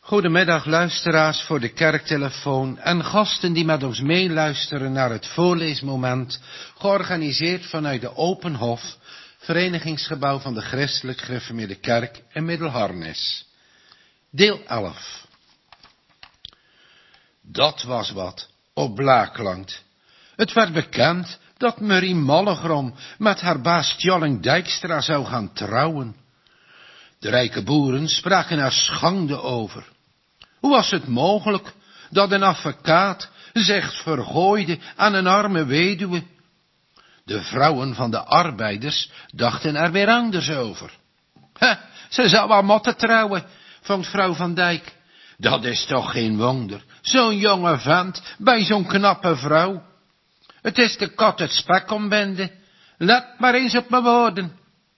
Goedemiddag luisteraars voor de kerktelefoon en gasten die met ons meeluisteren naar het voorleesmoment, georganiseerd vanuit de Open Hof, verenigingsgebouw van de Christelijk Gereformeerde Kerk in Middelharnis. Deel 11. Dat was wat op Blaaklandt. Het werd bekend dat Marie Mallegrom met haar baas Tjalling Dijkstra zou gaan trouwen. De rijke boeren spraken er schande over. Hoe was het mogelijk dat een advocaat zich vergooide aan een arme weduwe? De vrouwen van de arbeiders dachten er weer anders over. Ze zou wel moeten trouwen, vond vrouw Van Dijk. Dat is toch geen wonder, zo'n jonge vent bij zo'n knappe vrouw. Het is de kat het spek ombende. Let maar eens op mijn woorden.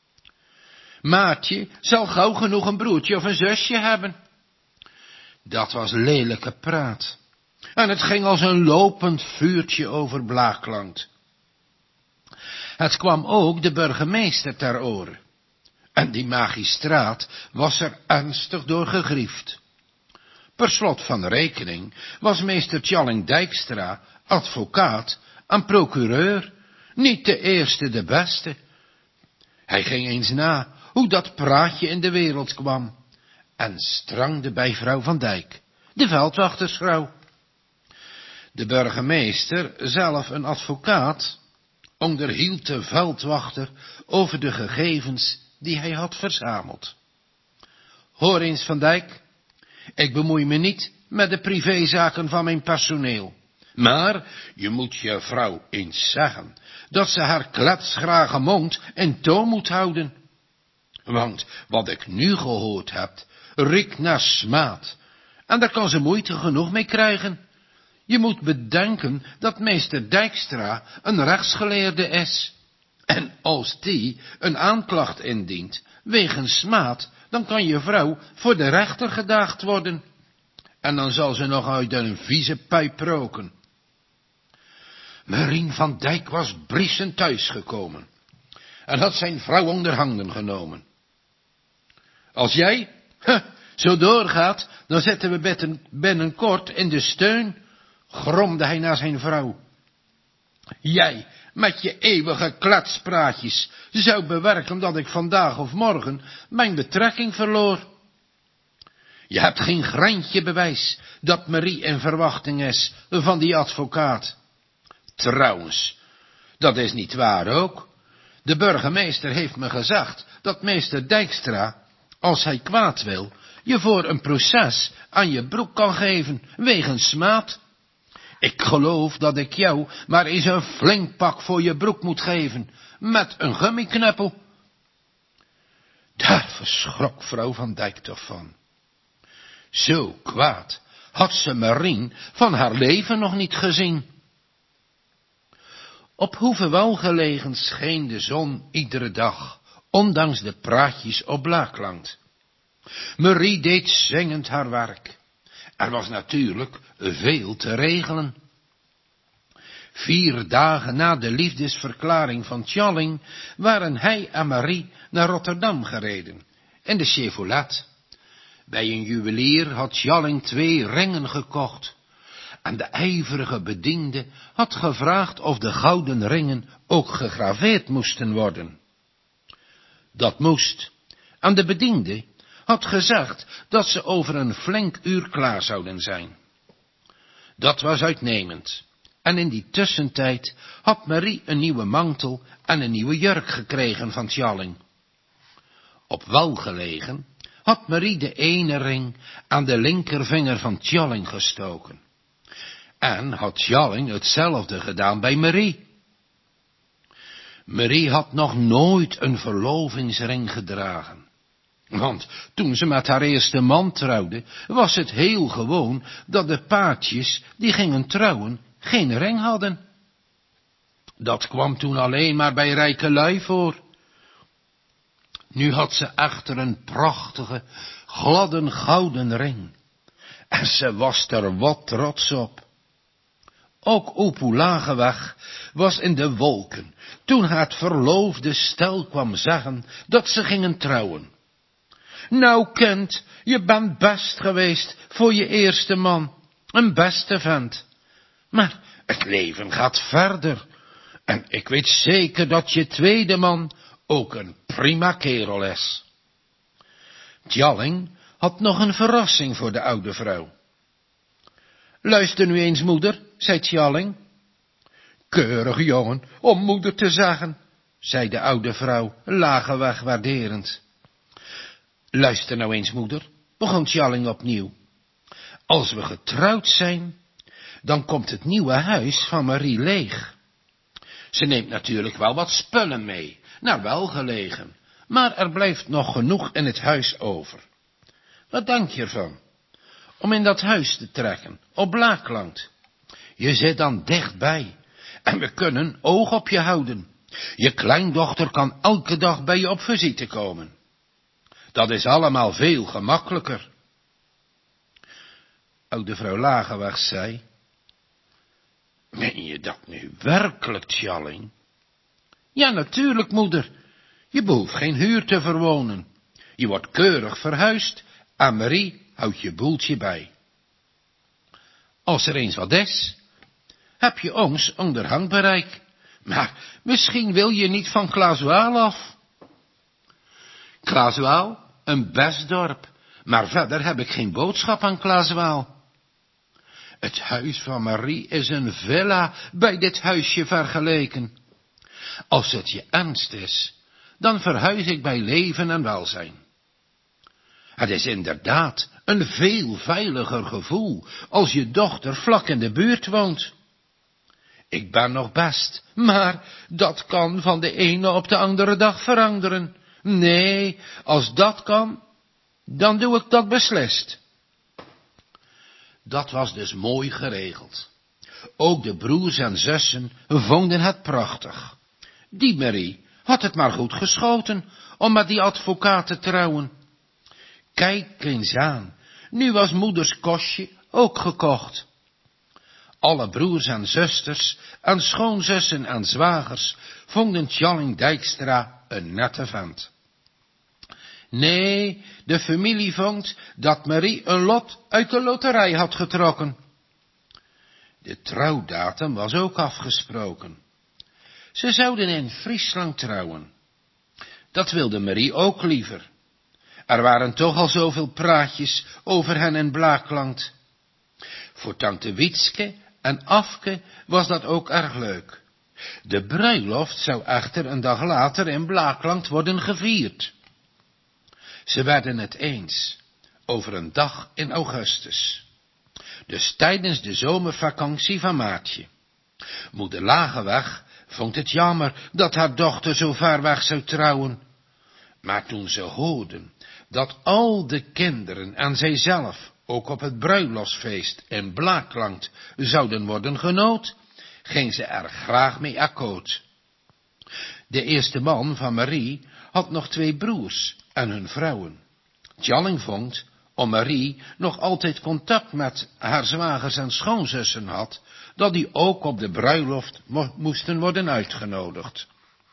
Maartje zal gauw genoeg een broertje of een zusje hebben. Dat was lelijke praat. En het ging als een lopend vuurtje over Blaaklandt. Het kwam ook de burgemeester ter oren. En die magistraat was er ernstig door gegriefd. Per slot van rekening was meester Tjalling Dijkstra advocaat en procureur, niet de eerste de beste. Hij ging eens na hoe dat praatje in de wereld kwam en strangde bij vrouw Van Dijk, de veldwachtersvrouw. De burgemeester, zelf een advocaat, onderhield de veldwachter over de gegevens die hij had verzameld. Hoor eens Van Dijk, ik bemoei me niet met de privézaken van mijn personeel, maar je moet je vrouw eens zeggen dat ze haar kletsgrage mond in toom moet houden. Want wat ik nu gehoord heb, riekt naar smaad, en daar kan ze moeite genoeg mee krijgen. Je moet bedenken dat meester Dijkstra een rechtsgeleerde is. En als die een aanklacht indient, wegens smaad, dan kan je vrouw voor de rechter gedaagd worden. En dan zal ze nog uit een vieze pijp roken. Marien Van Dijk was briesend thuisgekomen en had zijn vrouw onder handen genomen. Als jij zo doorgaat, dan zetten we binnenkort in de steun, gromde hij naar zijn vrouw. Jij, met je eeuwige kletspraatjes, zou bewerken dat ik vandaag of morgen mijn betrekking verloor. Je hebt geen greintje bewijs dat Marie in verwachting is van die advocaat. Trouwens, dat is niet waar ook. De burgemeester heeft me gezegd dat meester Dijkstra, als hij kwaad wil, je voor een proces aan je broek kan geven, wegens smaad. Ik geloof dat ik jou maar eens een flink pak voor je broek moet geven, met een gummiknuppel. Daar verschrok vrouw Van Dijk toch van. Zo kwaad had ze Marien van haar leven nog niet gezien. Op Hoeve welgelegen scheen de zon iedere dag, ondanks de praatjes op Blaaklandt. Marie deed zingend haar werk. Er was natuurlijk veel te regelen. 4 dagen na de liefdesverklaring van Tjalling waren hij en Marie naar Rotterdam gereden, in de Chevrolet. Bij een juwelier had Tjalling 2 ringen gekocht, en de ijverige bediende had gevraagd of de gouden ringen ook gegraveerd moesten worden. Dat moest, en de bediende had gezegd dat ze over een flink uur klaar zouden zijn. Dat was uitnemend, en in die tussentijd had Marie een nieuwe mantel en een nieuwe jurk gekregen van Tjalling. Op welgelegen had Marie de ene ring aan de linkervinger van Tjalling gestoken. En had Tjalling hetzelfde gedaan bij Marie. Marie had nog nooit een verlovingsring gedragen. Want toen ze met haar eerste man trouwde, was het heel gewoon dat de paartjes die gingen trouwen geen ring hadden. Dat kwam toen alleen maar bij rijke lui voor. Nu had ze echter een prachtige, gladde gouden ring. En ze was er wat trots op. Ook Oepoe Lageweg was in de wolken, toen het verloofde stel kwam zeggen dat ze gingen trouwen. Nou, kind, je bent best geweest voor je eerste man. Een beste vent. Maar het leven gaat verder. En ik weet zeker dat je tweede man ook een prima kerel is. Tjalling had nog een verrassing voor de oude vrouw. Luister nu eens, moeder, zei Tjalling. Keurig jongen, om moeder te zeggen, zei de oude vrouw, lageweg waarderend. Luister nou eens, moeder, begon Tjalling opnieuw. Als we getrouwd zijn, dan komt het nieuwe huis van Marie leeg. Ze neemt natuurlijk wel wat spullen mee, naar welgelegen, maar er blijft nog genoeg in het huis over. Wat denk je ervan? Om in dat huis te trekken, op Blaakland. Je zit dan dichtbij, en we kunnen oog op je houden. Je kleindochter kan elke dag bij je op visite komen. Dat is allemaal veel gemakkelijker. Oude vrouw Lageweg zei, meen je dat nu werkelijk, Tjalling? Ja, natuurlijk, moeder. Je behoeft geen huur te verwonen. Je wordt keurig verhuisd en Marie houdt je boeltje bij. Als er eens wat is, heb je ons onder handbereik. Maar misschien wil je niet van Klaaswaal af. Klaaswaal, een best dorp, maar verder heb ik geen boodschap aan Klaaswaal. Het huis van Marie is een villa bij dit huisje vergeleken. Als het je ernst is, dan verhuis ik bij leven en welzijn. Het is inderdaad een veel veiliger gevoel als je dochter vlak in de buurt woont. Ik ben nog best, maar dat kan van de ene op de andere dag veranderen. Nee, als dat kan, dan doe ik dat beslist. Dat was dus mooi geregeld. Ook de broers en zussen vonden het prachtig. Die Marie had het maar goed geschoten om met die advocaat te trouwen. Kijk eens aan, nu was moeders kostje ook gekocht. Alle broers en zusters en schoonzussen en zwagers vonden Tjalling Dijkstra een nette vent. Nee, de familie vond dat Marie een lot uit de loterij had getrokken. De trouwdatum was ook afgesproken. Ze zouden in Friesland trouwen. Dat wilde Marie ook liever. Er waren toch al zoveel praatjes over hen in Blaakland. Voor tante Wietske en Afke was dat ook erg leuk. De bruiloft zou echter een dag later in Blaakland worden gevierd. Ze werden het eens over een dag in augustus. Dus tijdens de zomervakantie van Maartje. Moeder Lageweg vond het jammer dat haar dochter zo ver weg zou trouwen. Maar toen ze hoorden dat al de kinderen en zijzelf ook op het bruiloftsfeest in Blaakland zouden worden genood, ging ze er graag mee akkoord. De eerste man van Marie had nog 2 broers en hun vrouwen. Tjalling vond, om Marie nog altijd contact met haar zwagers en schoonzussen had, dat die ook op de bruiloft moesten worden uitgenodigd.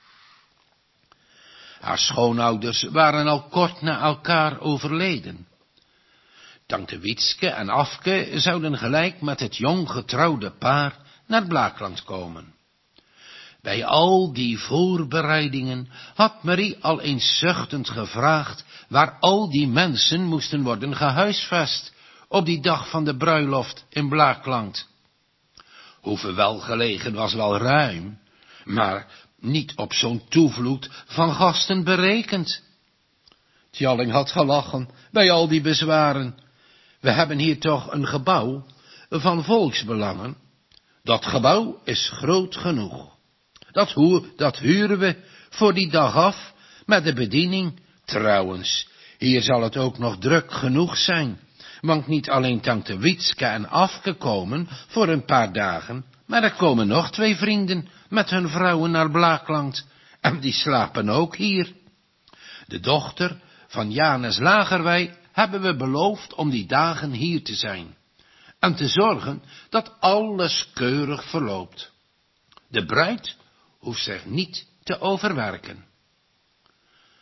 Haar schoonouders waren al kort na elkaar overleden. Tante Wietske en Afke zouden gelijk met het jong getrouwde paar naar Blaakland komen. Bij al die voorbereidingen had Marie al eens zuchtend gevraagd waar al die mensen moesten worden gehuisvest op die dag van de bruiloft in Blaakland. Hoeve welgelegen was wel ruim, maar niet op zo'n toevloed van gasten berekend. Tjalling had gelachen bij al die bezwaren. We hebben hier toch een gebouw van volksbelangen. Dat gebouw is groot genoeg. Dat huren we voor die dag af met de bediening. Trouwens, hier zal het ook nog druk genoeg zijn, want niet alleen tante Wietske en Afke komen voor een paar dagen, maar er komen nog 2 vrienden met hun vrouwen naar Blaakland, en die slapen ook hier. De dochter van Janus Lagerwij hebben we beloofd om die dagen hier te zijn, en te zorgen dat alles keurig verloopt. De bruid hoeft zich niet te overwerken.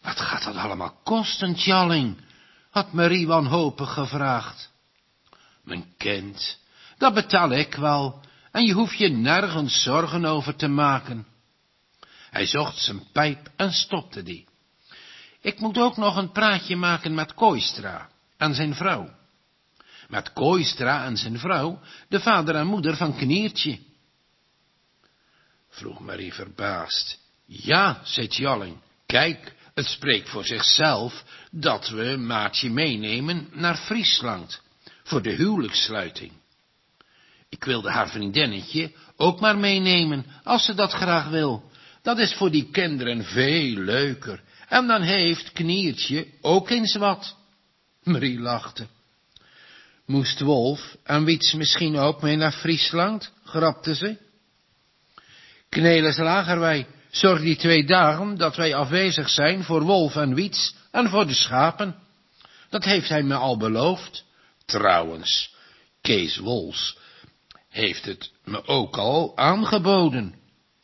Wat gaat dat allemaal kosten, Tjalling? Had Marie wanhopig gevraagd. Mijn kind, dat betaal ik wel, en je hoeft je nergens zorgen over te maken. Hij zocht zijn pijp en stopte die. Ik moet ook nog een praatje maken met Kooistra en zijn vrouw. Met Kooistra en zijn vrouw, de vader en moeder van Kniertje. Vroeg Marie verbaasd. Ja, zei Tjalling, kijk, het spreekt voor zichzelf dat we Maartje meenemen naar Friesland, voor de huwelijkssluiting. Ik wilde haar vriendinnetje ook maar meenemen, als ze dat graag wil. Dat is voor die kinderen veel leuker. En dan heeft Kniertje ook eens wat. Marie lachte. Moest Wolf en Wiets misschien ook mee naar Friesland, grapte ze. Knelis Lagerwij, zorg die 2 dagen dat wij afwezig zijn voor Wolf en Wiets en voor de schapen. Dat heeft hij me al beloofd. Trouwens, Kees Wols heeft het me ook al aangeboden.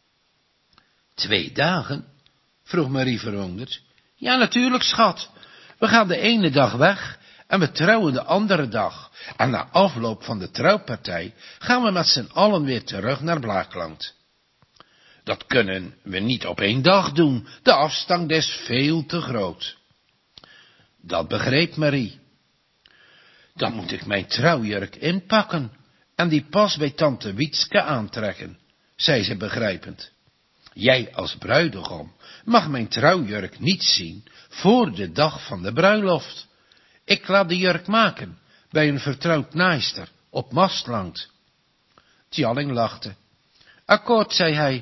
2 dagen? Vroeg Marie verwonderd. Ja, natuurlijk, schat. We gaan de ene dag weg en we trouwen de andere dag. En na afloop van de trouwpartij gaan we met z'n allen weer terug naar Blaakland. Dat kunnen we niet op 1 dag doen. De afstand is veel te groot. Dat begreep Marie. Dan moet ik mijn trouwjurk inpakken en die pas bij tante Wietske aantrekken, zei ze begrijpend. Jij als bruidegom mag mijn trouwjurk niet zien voor de dag van de bruiloft. Ik laat de jurk maken bij een vertrouwd naaister op Mastland. Tjalling lachte. Akkoord, zei hij.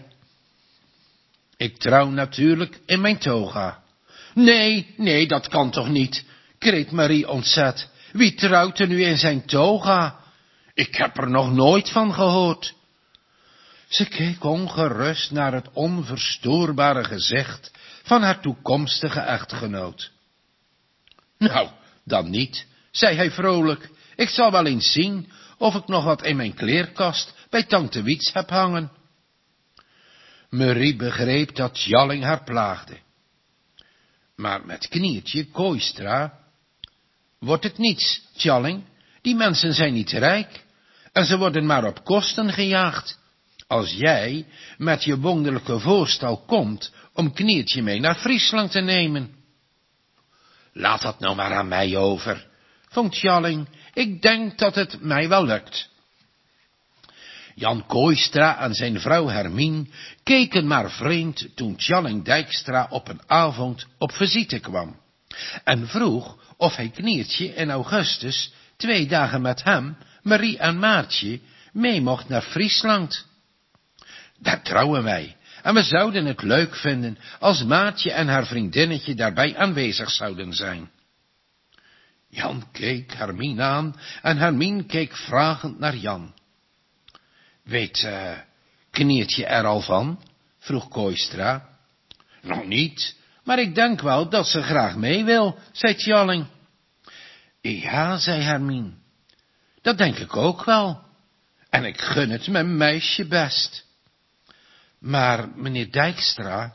Ik trouw natuurlijk in mijn toga. Nee, dat kan toch niet, kreet Marie ontzet. Wie trouwt er nu in zijn toga? Ik heb er nog nooit van gehoord. Ze keek ongerust naar het onverstoorbare gezicht van haar toekomstige echtgenoot. Nou, dan niet, zei hij vrolijk. Ik zal wel eens zien of ik nog wat in mijn kleerkast bij tante Wiets heb hangen. Marie begreep dat Tjalling haar plaagde. Maar met Kniertje, Kooistra, wordt het niets, Tjalling. Die mensen zijn niet rijk en ze worden maar op kosten gejaagd. Als jij met je wonderlijke voorstel komt om Kniertje mee naar Friesland te nemen. Laat dat nou maar aan mij over, vond Tjalling. Ik denk dat het mij wel lukt. Jan Kooistra en zijn vrouw Hermien keken maar vreemd toen Tjalling Dijkstra op een avond op visite kwam en vroeg of hij Kniertje in augustus 2 dagen met hem, Marie en Maartje, mee mocht naar Friesland. Daar trouwen wij, en we zouden het leuk vinden als Maartje en haar vriendinnetje daarbij aanwezig zouden zijn. Jan keek Hermien aan en Hermien keek vragend naar Jan. Weet Kniertje er al van? Vroeg Kooistra. Nog niet, maar ik denk wel dat ze graag mee wil, zei Tjalling. Ja, zei Hermien, dat denk ik ook wel, en ik gun het mijn meisje best. Maar, meneer Dijkstra,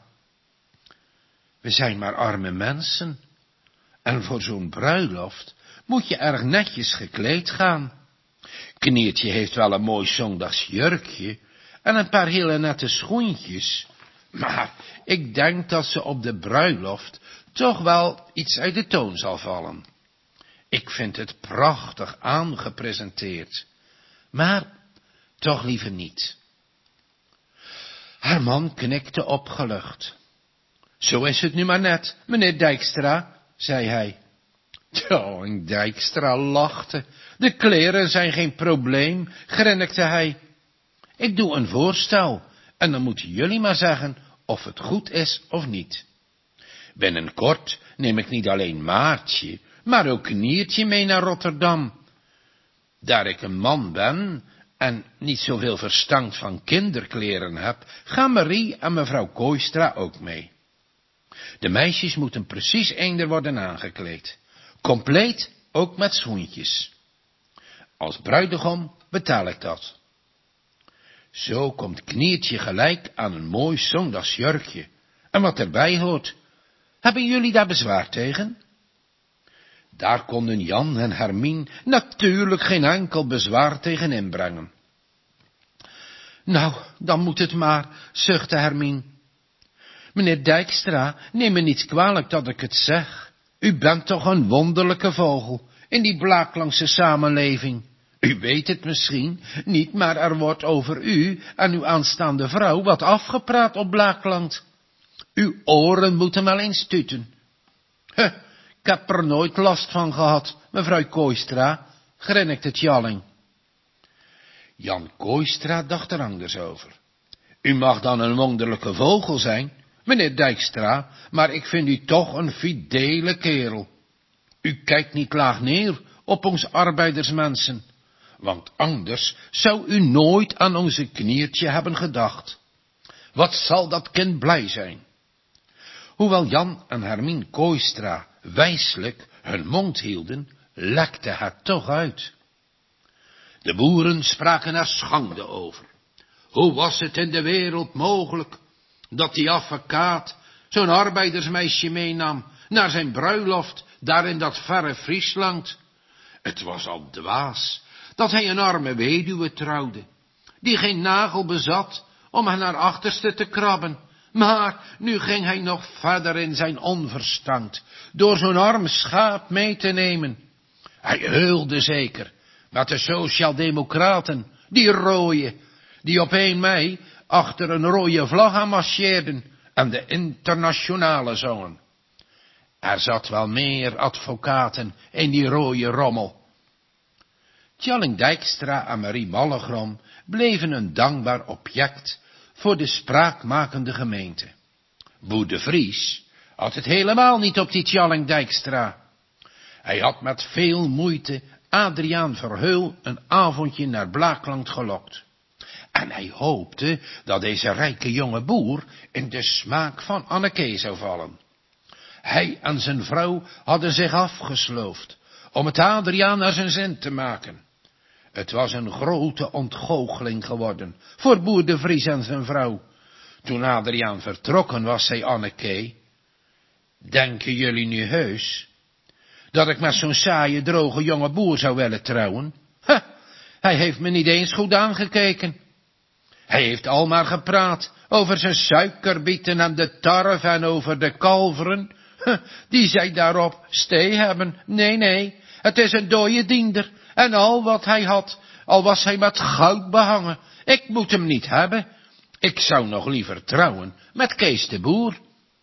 we zijn maar arme mensen, en voor zo'n bruiloft moet je erg netjes gekleed gaan. Kniertje heeft wel een mooi zondagsjurkje en een paar hele nette schoentjes, maar ik denk dat ze op de bruiloft toch wel iets uit de toon zal vallen. Ik vind het prachtig aangepresenteerd, maar toch liever niet. Haar man knikte opgelucht. Zo is het nu maar net, meneer Dijkstra, zei hij. En Dijkstra lachte. De kleren zijn geen probleem, grinnikte hij. Ik doe een voorstel, en dan moeten jullie maar zeggen of het goed is of niet. Binnenkort neem ik niet alleen Maartje, maar ook Kniertje mee naar Rotterdam. Daar ik een man ben en niet zoveel verstand van kinderkleren heb, gaan Marie en mevrouw Kooistra ook mee. De meisjes moeten precies eender worden aangekleed. Compleet, ook met schoentjes. Als bruidegom betaal ik dat. Zo komt Kniertje gelijk aan een mooi zondagsjurkje. En wat erbij hoort, Hebben jullie daar bezwaar tegen? Daar konden Jan en Hermien natuurlijk geen enkel bezwaar tegen inbrengen. Nou, dan moet het maar, zuchtte Hermien. Meneer Dijkstra, neem me niet kwalijk dat ik het zeg. U bent toch een wonderlijke vogel in die Blaaklangse samenleving. U weet het misschien niet, maar er wordt over u en uw aanstaande vrouw wat afgepraat op Blaakland. Uw oren moeten wel eens tuten. Ik heb er nooit last van gehad, mevrouw Kooistra, grinnikte Tjalling. Jan Kooistra dacht er anders over. U mag dan een wonderlijke vogel zijn, meneer Dijkstra, maar ik vind u toch een fidele kerel. U kijkt niet laag neer op ons arbeidersmensen, want anders zou u nooit aan onze Kniertje hebben gedacht. Wat zal dat kind blij zijn? Hoewel Jan en Hermien Kooistra wijselijk hun mond hielden, lekte het toch uit. De boeren spraken er schande over. Hoe was het in de wereld mogelijk dat die advocaat zo'n arbeidersmeisje meenam naar zijn bruiloft daar in dat verre Friesland? Het was al dwaas dat hij een arme weduwe trouwde, die geen nagel bezat om aan haar achterste te krabben. Maar nu ging hij nog verder in zijn onverstand, door zo'n arm schaap mee te nemen. Hij heulde zeker met de sociaaldemocraten, die rooie, die op 1 mei achter een rode vlag aan marcheerden en de internationale zongen. Er zat wel meer advocaten in die rode rommel. Tjalling Dijkstra en Marie Mallegrom bleven een dankbaar object voor de spraakmakende gemeente. Boer de Vries had het helemaal niet op die Tjalling Dijkstra. Hij had met veel moeite Adriaan Verheul een avondje naar Blaakland gelokt. En hij hoopte dat deze rijke jonge boer in de smaak van Anneke zou vallen. Hij en zijn vrouw hadden zich afgesloofd om het Adriaan naar zijn zin te maken. Het was een grote ontgoocheling geworden voor boer de Vries en zijn vrouw. Toen Adriaan vertrokken was, zei Anneke: denken jullie nu heus dat ik met zo'n saaie, droge jonge boer zou willen trouwen? Hij heeft me niet eens goed aangekeken. Hij heeft al maar gepraat over zijn suikerbieten en de tarwe en over de kalveren. Die zij daarop stee hebben. Nee, het is een dooie diender. En al wat hij had, al was hij met goud behangen. Ik moet hem niet hebben. Ik zou nog liever trouwen met Kees de Boer.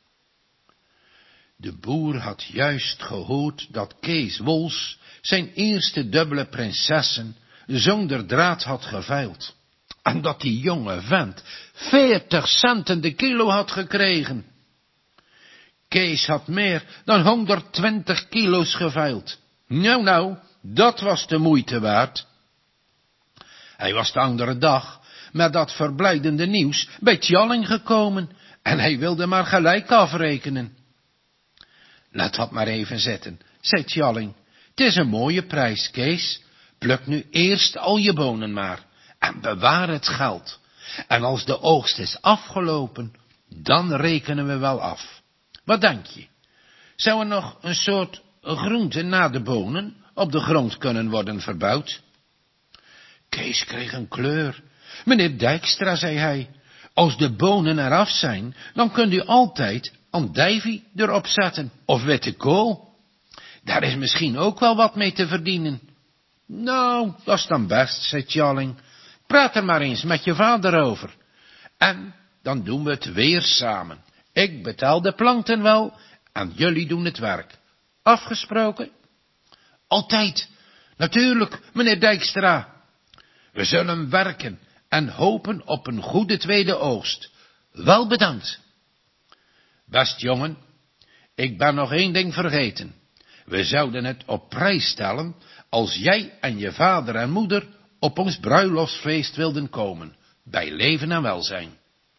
De boer had juist gehoord dat Kees Wols zijn eerste dubbele prinsessen zonder draad had geveild. En dat die jonge vent 40 centen de kilo had gekregen. Kees had meer dan 120 kilo's geveild. Nou, dat was de moeite waard. Hij was de andere dag met dat verblijdende nieuws bij Tjalling gekomen en hij wilde maar gelijk afrekenen. Laat dat maar even zitten, zei Tjalling. Het is een mooie prijs, Kees. Pluk nu eerst al je bonen maar en bewaar het geld. En als de oogst is afgelopen, dan rekenen we wel af. Wat denk je? Zou er nog een soort groente na de bonen op de grond kunnen worden verbouwd? Kees kreeg een kleur. Meneer Dijkstra, zei hij, als de bonen eraf zijn, dan kunt u altijd andijvie erop zetten, of witte kool. Daar is misschien ook wel wat mee te verdienen. Nou, dat is dan best, zei Tjalling. Praat er maar eens met je vader over. En dan doen we het weer samen. Ik betaal de planten wel en jullie doen het werk. Afgesproken? Altijd. Natuurlijk, meneer Dijkstra. We zullen werken en hopen op een goede tweede oogst. Wel bedankt. Best jongen, ik ben nog 1 ding vergeten. We zouden het op prijs stellen als jij en je vader en moeder op ons bruiloftsfeest wilden komen, bij leven en welzijn.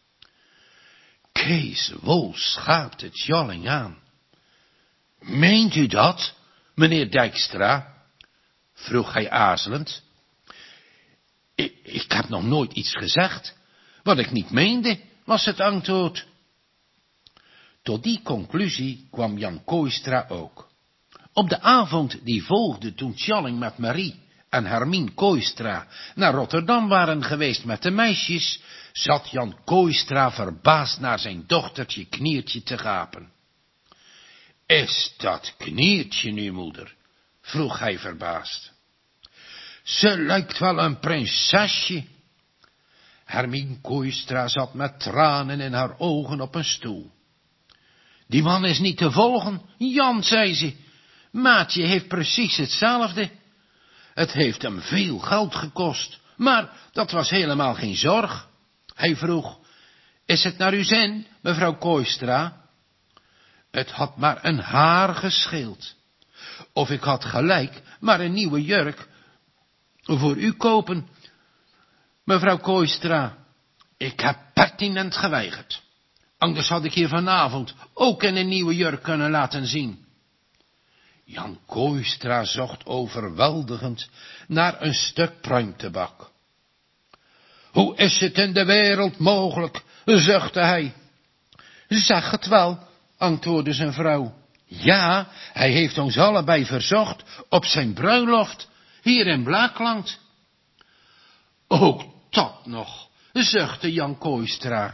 Kees Wols schaapte Tjalling aan. Meent u dat, meneer Dijkstra? Vroeg hij aarzelend. Ik heb nog nooit iets gezegd wat ik niet meende, was het antwoord. Tot die conclusie kwam Jan Kooistra ook. Op de avond die volgde, toen Tjalling met Marie en Hermien Kooistra naar Rotterdam waren geweest met de meisjes, zat Jan Kooistra verbaasd naar zijn dochtertje Kniertje te gapen. Is dat Kniertje nu, moeder? Vroeg hij verbaasd. Ze lijkt wel een prinsesje. Hermien Kooistra zat met tranen in haar ogen op een stoel. Die man is niet te volgen, Jan, zei ze. Maatje heeft precies hetzelfde. Het heeft hem veel geld gekost, maar dat was helemaal geen zorg. Hij vroeg, is het naar uw zin, mevrouw Kooistra? Het had maar een haar gescheeld. Of ik had gelijk maar een nieuwe jurk voor u kopen. Mevrouw Kooistra, ik heb pertinent geweigerd. Anders had ik hier vanavond ook in een nieuwe jurk kunnen laten zien. Jan Kooistra zocht overweldigend naar een stuk pruimtebak. Hoe is het in de wereld mogelijk, zuchtte hij. Zeg het wel, antwoordde zijn vrouw. Ja, hij heeft ons allebei verzocht op zijn bruiloft, hier in Blaakland. Ook dat nog, zuchtte Jan Kooistra.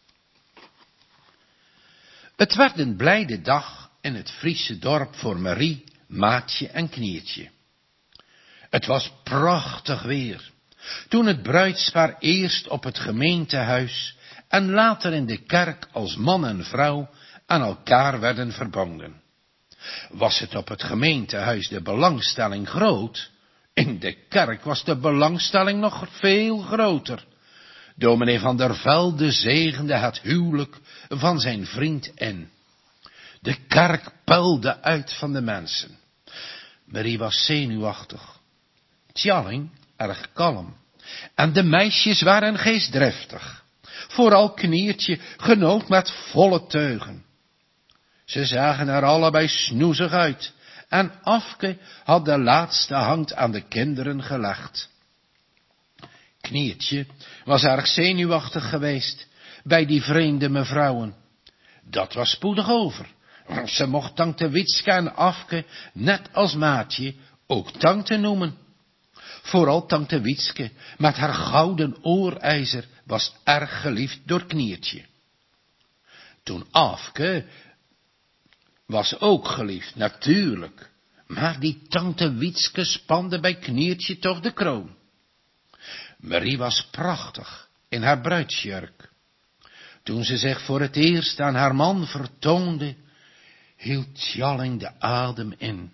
Het werd een blijde dag in het Friese dorp voor Marie, Maatje en Kniertje. Het was prachtig weer, toen het bruidspaar eerst op het gemeentehuis en later in de kerk als man en vrouw aan elkaar werden verbonden. Was het op het gemeentehuis de belangstelling groot, in de kerk was de belangstelling nog veel groter. Dominee van der Velde zegende het huwelijk van zijn vriend in. De kerk puilde uit van de mensen. Marie was zenuwachtig, Tjalling erg kalm, en de meisjes waren geestdriftig. Vooral Kniertje genoot met volle teugen. Ze zagen er allebei snoezig uit, en Afke had de laatste hand aan de kinderen gelegd. Kniertje was erg zenuwachtig geweest bij die vreemde mevrouwen. Dat was spoedig over. Ze mocht tante Witske en Afke, net als Maatje, ook tante noemen. Vooral tante Witske, met haar gouden oorijzer, was erg geliefd door Kniertje. Toen Afke was ook geliefd, natuurlijk. Maar die tante Witske spande bij Kniertje toch de kroon. Marie was prachtig in haar bruidsjurk. Toen ze zich voor het eerst aan haar man vertoonde, hield Tjalling de adem in.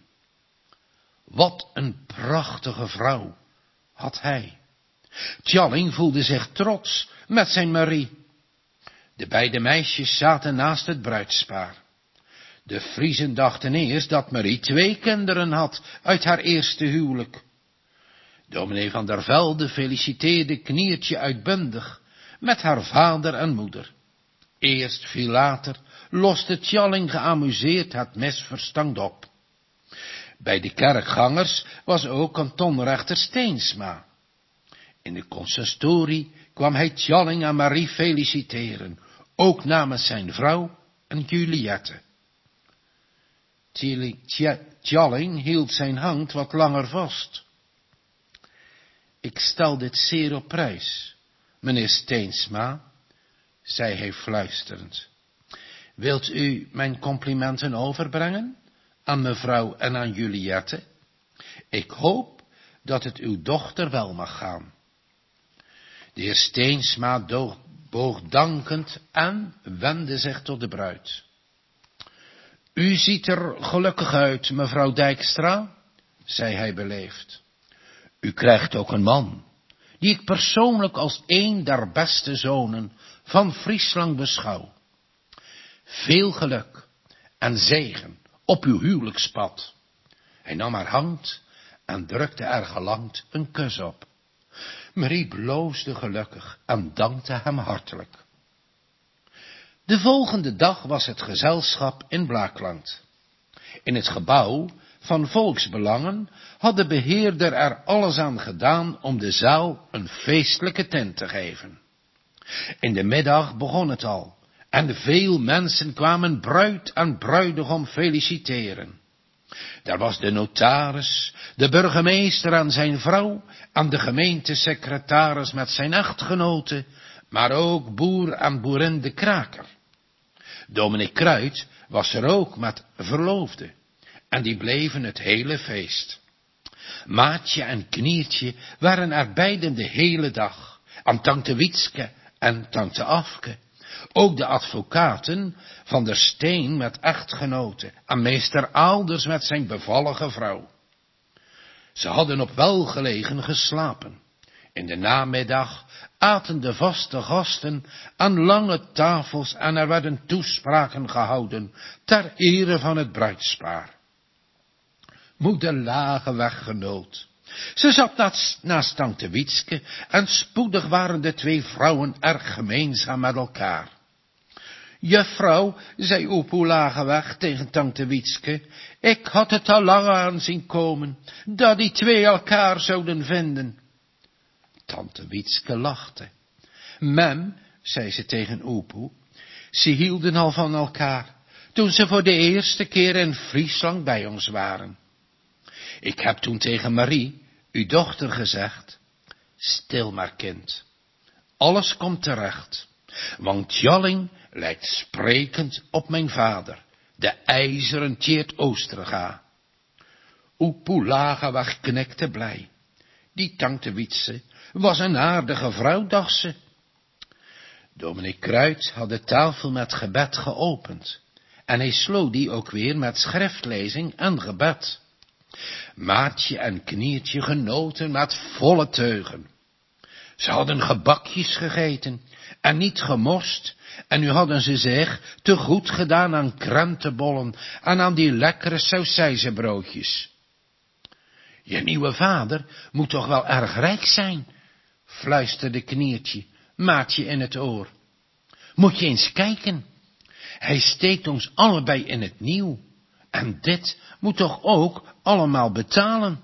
Wat een prachtige vrouw had hij. Tjalling voelde zich trots met zijn Marie. De beide meisjes zaten naast het bruidspaar. De Friezen dachten eerst dat Marie 2 kinderen had uit haar eerste huwelijk. Dominee van der Velde feliciteerde Kniertje uitbundig met haar vader en moeder. Eerst veel later loste Tjalling geamuseerd het misverstand op. Bij de kerkgangers was ook kantonrechter Steensma. In de consistorie kwam hij Tjalling en Marie feliciteren, ook namens zijn vrouw en Juliette. Tjalling hield zijn hand wat langer vast. Ik stel dit zeer op prijs, meneer Steensma, zei hij fluisterend. Wilt u mijn complimenten overbrengen aan mevrouw en aan Juliette? Ik hoop dat het uw dochter wel mag gaan. De heer Steensma boog dankend en wendde zich tot de bruid. U ziet er gelukkig uit, mevrouw Dijkstra, zei hij beleefd. U krijgt ook een man, die ik persoonlijk als een der beste zonen van Friesland beschouw. Veel geluk en zegen op uw huwelijkspad. Hij nam haar hand en drukte er geland een kus op. Marie bloosde gelukkig en dankte hem hartelijk. De volgende dag was het gezelschap in Blaakland. In het gebouw van Volksbelangen had de beheerder er alles aan gedaan om de zaal een feestelijke tint te geven. In de middag begon het al En veel mensen kwamen bruid en bruidegom feliciteren. Daar was de notaris, de burgemeester en zijn vrouw, en de gemeentesecretaris met zijn echtgenote, maar ook boer en boerin de Kraker. Dominee Kruid was er ook met verloofde, en die bleven het hele feest. Maatje en Kniertje waren er beiden de hele dag, en tante Wietske en tante Afke. Ook de advocaten van der Steen met echtgenoten en meester Aalders met zijn bevallige vrouw. Ze hadden op welgelegen geslapen. In de namiddag aten de vaste gasten aan lange tafels en er werden toespraken gehouden ter ere van het bruidspaar. Moeder Lageweg genoot. Ze zat naast tante Wietske en spoedig waren de twee vrouwen erg gemeenzaam met elkaar. Juffrouw, zei Oepoe Lageweg tegen tante Wietske, ik had het al lang aan zien komen, dat die twee elkaar zouden vinden. Tante Wietske lachte. Mem, zei ze tegen Oepoe, ze hielden al van elkaar, toen ze voor de eerste keer in Friesland bij ons waren. Ik heb toen tegen Marie, uw dochter, gezegd, stil maar kind, alles komt terecht, want Jalling lijkt sprekend op mijn vader, de ijzeren Tjeerd Oosterga. Oepoe Lageweg knikte blij. Die tante Wietse was een aardige vrouw, dacht ze. Dominee Kruid had de tafel met gebed geopend, en hij sloot die ook weer met schriftlezing en gebed. Maatje en Kniertje genoten met volle teugen. Ze hadden gebakjes gegeten en niet gemorst, en nu hadden ze zich te goed gedaan aan krentenbollen en aan die lekkere sausijzenbroodjes. Je nieuwe vader moet toch wel erg rijk zijn, fluisterde Kniertje Maatje in het oor. Moet je eens kijken, hij steekt ons allebei in het nieuw, en dit moet toch ook allemaal betalen.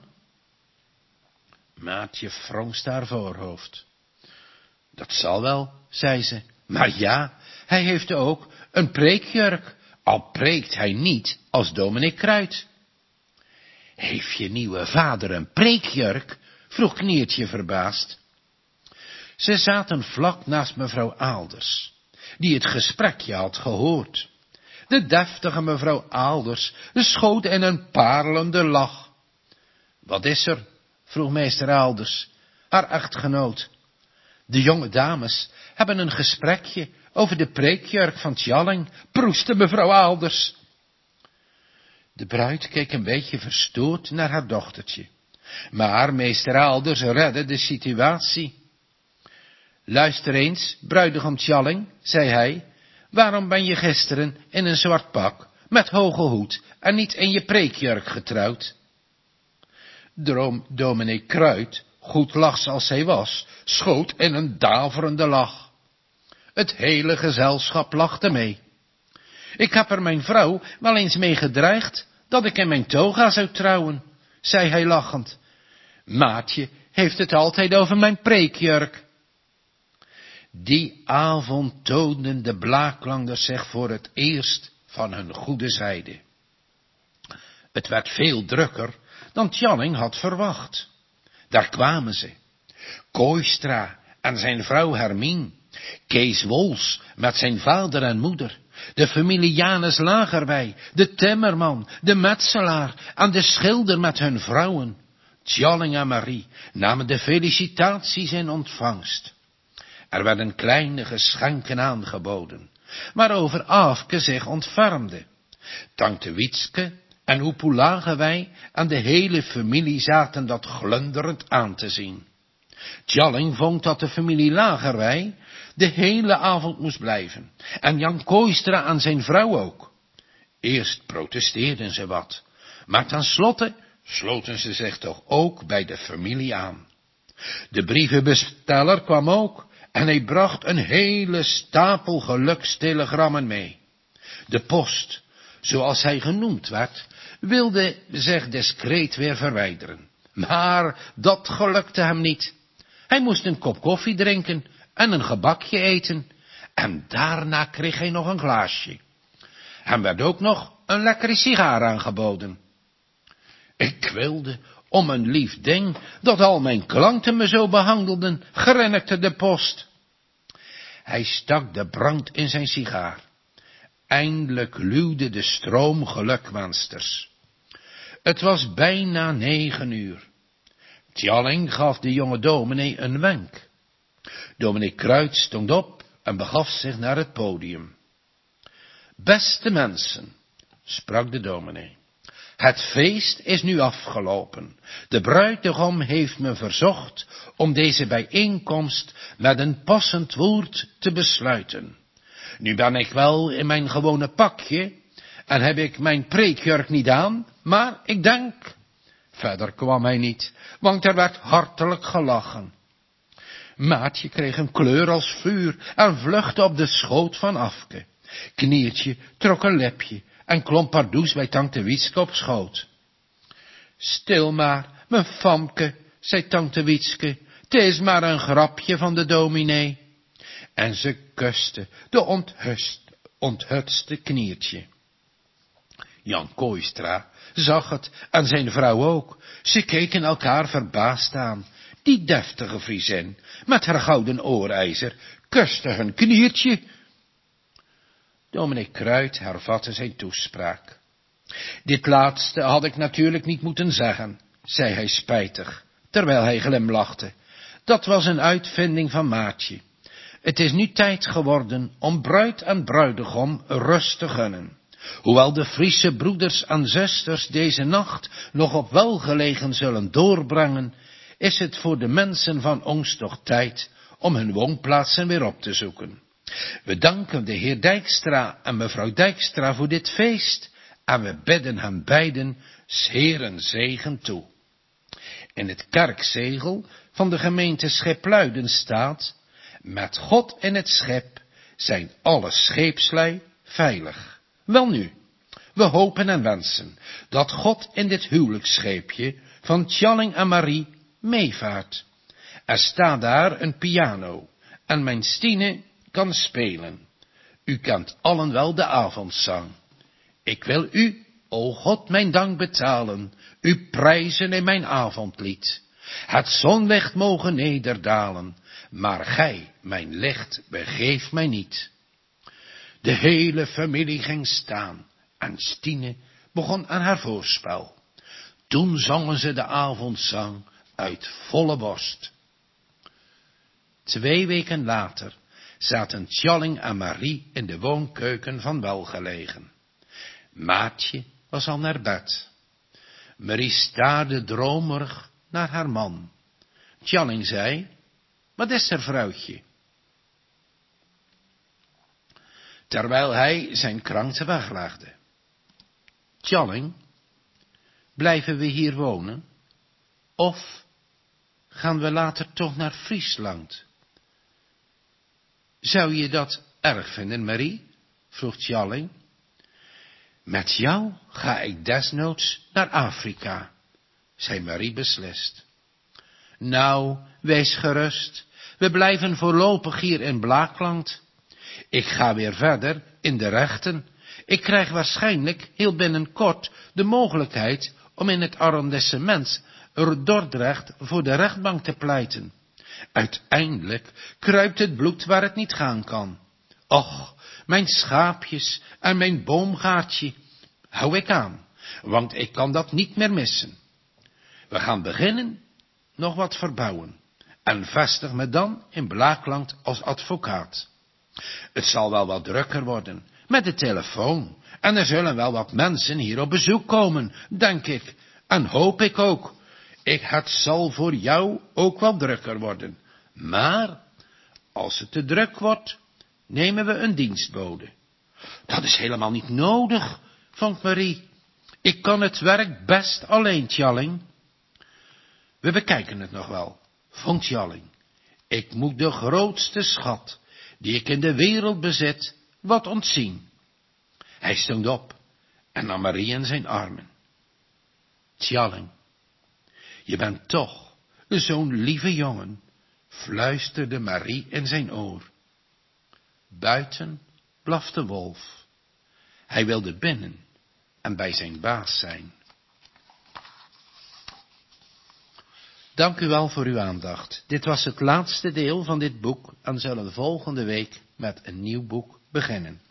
Maatje fronst haar voorhoofd. Dat zal wel, zei ze, maar ja, hij heeft ook een preekjurk, al preekt hij niet als dominee Kruid. Heeft je nieuwe vader een preekjurk? Vroeg Kniertje verbaasd. Ze zaten vlak naast mevrouw Aalders, die het gesprekje had gehoord. De deftige mevrouw Aalders schoot in een parelende lach. Wat is er? Vroeg meester Aalders, haar echtgenoot. De jonge dames hebben een gesprekje over de preekjurk van Tjalling, proestte mevrouw Aalders. De bruid keek een beetje verstoord naar haar dochtertje, maar meester Aalders redde de situatie. Luister eens, bruidegom Tjalling, zei hij, waarom ben je gisteren in een zwart pak, met hoge hoed en niet in je preekjurk getrouwd? Dominee Kruid, goed lachs als hij was, schoot in een daverende lach. Het hele gezelschap lachte mee. Ik heb er mijn vrouw wel eens mee gedreigd dat ik in mijn toga zou trouwen, zei hij lachend. Maatje heeft het altijd over mijn preekjurk. Die avond toonden de Blaaklanders zich voor het eerst van hun goede zijde. Het werd veel drukker dan Tjalling had verwacht. Daar kwamen ze. Kooistra en zijn vrouw Hermien, Kees Wols met zijn vader en moeder, de familie Janus Lagerwij, de timmerman, de metselaar en de schilder met hun vrouwen. Tjalling en Marie namen de felicitaties in ontvangst. Er werden kleine geschenken aangeboden, waarover Afke zich ontfermde. Tante Wietske en Oepoe Lagewij en de hele familie zaten dat glunderend aan te zien. Tjalling vond dat de familie Lagerwij de hele avond moest blijven, en Jan Kooistra en zijn vrouw ook. Eerst protesteerden ze wat, maar tenslotte sloten ze zich toch ook bij de familie aan. De brievenbesteller kwam ook, en hij bracht een hele stapel gelukstelegrammen mee. De post, zoals hij genoemd werd, wilde zich discreet weer verwijderen. Maar dat gelukte hem niet. Hij moest een kop koffie drinken en een gebakje eten, En daarna kreeg hij nog een glaasje. Hem werd ook nog een lekkere sigaar aangeboden. Ik wilde, om een lief ding, dat al mijn klanten me zo behandelden, grinnikte de post. Hij stak de brand in zijn sigaar. Eindelijk luwde de stroom gelukwensters. Het was bijna 9 uur. Tjalling gaf de jonge dominee een wenk. Dominee Kruid stond op en begaf zich naar het podium. Beste mensen, sprak de dominee, het feest is nu afgelopen. De bruidegom heeft me verzocht om deze bijeenkomst met een passend woord te besluiten. Nu ben ik wel in mijn gewone pakje en heb ik mijn preekjurk niet aan, maar ik denk... Verder kwam hij niet, want er werd hartelijk gelachen. Maatje kreeg een kleur als vuur en vluchtte op de schoot van Afke. Kniertje trok een lepje en klom pardoes bij tante Wietske op schoot. Stil maar, mijn famke, zei tante Wietske, het is maar een grapje van de dominee. En ze kuste de onthutste Kniertje. Jan Kooistra zag het en zijn vrouw ook. Ze keken elkaar verbaasd aan. Die deftige Friesin met haar gouden oorijzer kuste hun Kniertje. Dominee Kruid hervatte zijn toespraak. Dit laatste had ik natuurlijk niet moeten zeggen, zei hij spijtig, terwijl hij glimlachte. Dat was een uitvinding van Maatje. Het is nu tijd geworden om bruid en bruidegom rust te gunnen. Hoewel de Friese broeders en zusters deze nacht nog op welgelegen zullen doorbrengen, is het voor de mensen van ons toch tijd om hun woonplaatsen weer op te zoeken. We danken de heer Dijkstra en mevrouw Dijkstra voor dit feest en we bidden hen beiden 's Heeren zegen toe. In het kerkzegel van de gemeente Schipluiden staat: met God in het schip zijn alle scheepslui veilig. Welnu, we hopen en wensen dat God in dit huwelijksscheepje van Tjalling en Marie meevaart. Er staat daar een piano en mijn Stine kan spelen. U kent allen wel de avondzang. Ik wil u, o God, mijn dank betalen, u prijzen in mijn avondlied. Het zonlicht mogen nederdalen, maar gij, mijn licht, begeef mij niet. De hele familie ging staan en Stine begon aan haar voorspel. Toen zongen ze de avondzang uit volle borst. 2 weken later zaten Tjalling en Marie in de woonkeuken van Welgelegen. Maatje was al naar bed. Marie staarde dromerig naar haar man. Tjalling zei: wat is er, vrouwtje? Terwijl hij zijn krankte weglegde. Tjalling, blijven we hier wonen? Of gaan we later toch naar Friesland? Zou je dat erg vinden, Marie? Vroeg Tjalling. Met jou ga ik desnoods naar Afrika, zei Marie beslist. Nou, wees gerust, we blijven voorlopig hier in Blaakland. Ik ga weer verder in de rechten. Ik krijg waarschijnlijk heel binnenkort de mogelijkheid om in het arrondissement Dordrecht voor de rechtbank te pleiten. Uiteindelijk kruipt het bloed waar het niet gaan kan. Och, mijn schaapjes en mijn boomgaartje hou ik aan, want ik kan dat niet meer missen. We gaan beginnen, nog wat verbouwen en vestig me dan in Blaakland als advocaat. Het zal wel wat drukker worden met de telefoon en er zullen wel wat mensen hier op bezoek komen, denk ik, en hoop ik ook. Het zal voor jou ook wel drukker worden, maar als het te druk wordt, nemen we een dienstbode. Dat is helemaal niet nodig, vond Marie. Ik kan het werk best alleen, Tjalling. We bekijken het nog wel, vond Tjalling. Ik moet de grootste schat die ik in de wereld bezit, wat ontzien. Hij stond op en nam Marie in zijn armen. Tjalling, je bent toch zo'n lieve jongen, fluisterde Marie in zijn oor. Buiten blaft de wolf. Hij wilde binnen en bij zijn baas zijn. Dank u wel voor uw aandacht. Dit was het laatste deel van dit boek en zullen volgende week met een nieuw boek beginnen.